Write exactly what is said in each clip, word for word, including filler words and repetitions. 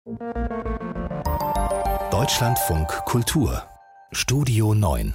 Deutschlandfunk Kultur Studio neun.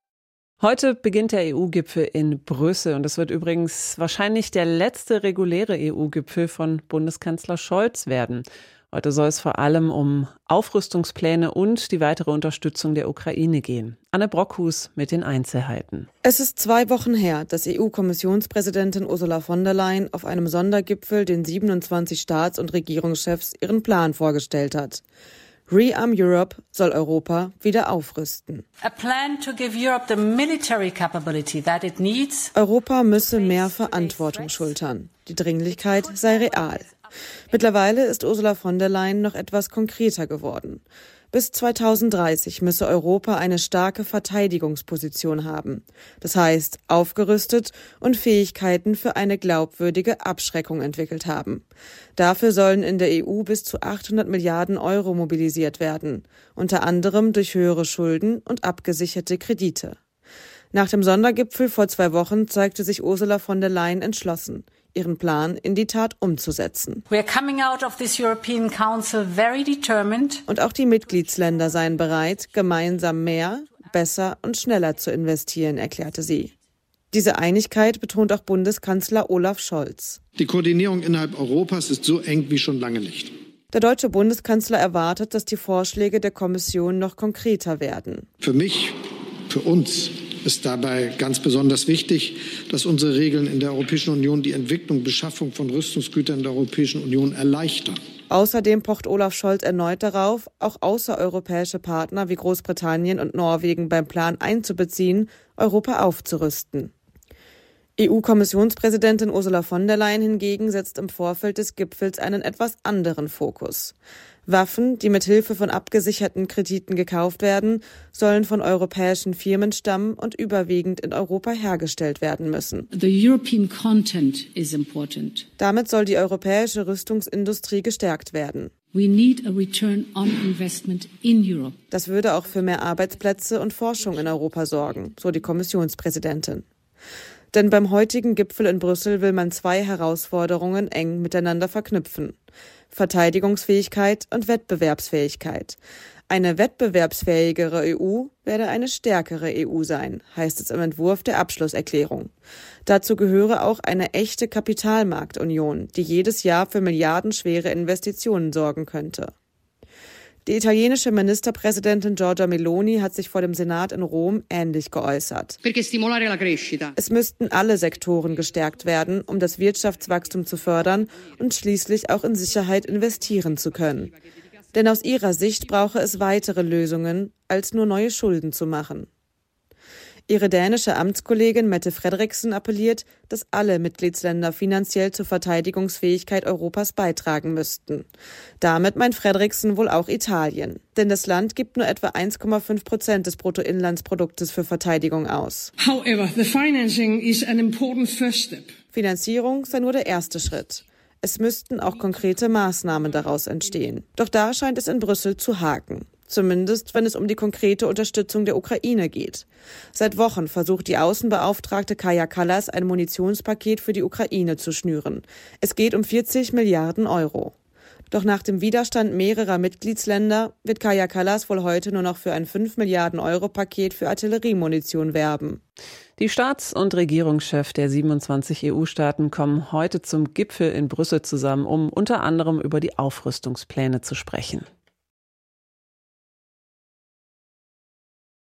Heute beginnt der E U-Gipfel in Brüssel und es wird übrigens wahrscheinlich der letzte reguläre E U-Gipfel von Bundeskanzler Scholz werden. Heute soll es vor allem um Aufrüstungspläne und die weitere Unterstützung der Ukraine gehen. Anne Brockhus mit den Einzelheiten. Es ist zwei Wochen her, dass E U-Kommissionspräsidentin Ursula von der Leyen auf einem Sondergipfel den siebenundzwanzig Staats- und Regierungschefs ihren Plan vorgestellt hat. Rearm Europe soll Europa wieder aufrüsten. A plan to give Europe the military capability that it needs. Europa müsse mehr Verantwortung schultern. Die Dringlichkeit sei real. Mittlerweile ist Ursula von der Leyen noch etwas konkreter geworden. Bis zweitausenddreißig müsse Europa eine starke Verteidigungsposition haben. Das heißt, aufgerüstet und Fähigkeiten für eine glaubwürdige Abschreckung entwickelt haben. Dafür sollen in der E U bis zu achthundert Milliarden Euro mobilisiert werden, unter anderem durch höhere Schulden und abgesicherte Kredite. Nach dem Sondergipfel vor zwei Wochen zeigte sich Ursula von der Leyen entschlossen, ihren Plan in die Tat umzusetzen. We are coming out of this European Council very determined. Und auch die Mitgliedsländer seien bereit, gemeinsam mehr, besser und schneller zu investieren, erklärte sie. Diese Einigkeit betont auch Bundeskanzler Olaf Scholz. Die Koordinierung innerhalb Europas ist so eng wie schon lange nicht. Der deutsche Bundeskanzler erwartet, dass die Vorschläge der Kommission noch konkreter werden. Für mich, für uns ist dabei ganz besonders wichtig, dass unsere Regeln in der Europäischen Union die Entwicklung und Beschaffung von Rüstungsgütern in der Europäischen Union erleichtern. Außerdem pocht Olaf Scholz erneut darauf, auch außereuropäische Partner wie Großbritannien und Norwegen beim Plan einzubeziehen, Europa aufzurüsten. E U-Kommissionspräsidentin Ursula von der Leyen hingegen setzt im Vorfeld des Gipfels einen etwas anderen Fokus. Waffen, die mit Hilfe von abgesicherten Krediten gekauft werden, sollen von europäischen Firmen stammen und überwiegend in Europa hergestellt werden müssen. The European content is important. Damit soll die europäische Rüstungsindustrie gestärkt werden. We need a return on investment in Europe. Das würde auch für mehr Arbeitsplätze und Forschung in Europa sorgen, so die Kommissionspräsidentin. Denn beim heutigen Gipfel in Brüssel will man zwei Herausforderungen eng miteinander verknüpfen: Verteidigungsfähigkeit und Wettbewerbsfähigkeit. Eine wettbewerbsfähigere E U werde eine stärkere E U sein, heißt es im Entwurf der Abschlusserklärung. Dazu gehöre auch eine echte Kapitalmarktunion, die jedes Jahr für milliardenschwere Investitionen sorgen könnte. Die italienische Ministerpräsidentin Giorgia Meloni hat sich vor dem Senat in Rom ähnlich geäußert. Es müssten alle Sektoren gestärkt werden, um das Wirtschaftswachstum zu fördern und schließlich auch in Sicherheit investieren zu können. Denn aus ihrer Sicht brauche es weitere Lösungen, als nur neue Schulden zu machen. Ihre dänische Amtskollegin Mette Frederiksen appelliert, dass alle Mitgliedsländer finanziell zur Verteidigungsfähigkeit Europas beitragen müssten. Damit meint Frederiksen wohl auch Italien. Denn das Land gibt nur etwa eins Komma fünf Prozent des Bruttoinlandsproduktes für Verteidigung aus. However, the financing is an important first step. Finanzierung sei nur der erste Schritt. Es müssten auch konkrete Maßnahmen daraus entstehen. Doch da scheint es in Brüssel zu haken. Zumindest, wenn es um die konkrete Unterstützung der Ukraine geht. Seit Wochen versucht die Außenbeauftragte Kaja Kallas, ein Munitionspaket für die Ukraine zu schnüren. Es geht um vierzig Milliarden Euro. Doch nach dem Widerstand mehrerer Mitgliedsländer wird Kaja Kallas wohl heute nur noch für ein fünf Milliarden Euro Paket für Artilleriemunition werben. Die Staats- und Regierungschefs der siebenundzwanzig E U-Staaten kommen heute zum Gipfel in Brüssel zusammen, um unter anderem über die Aufrüstungspläne zu sprechen.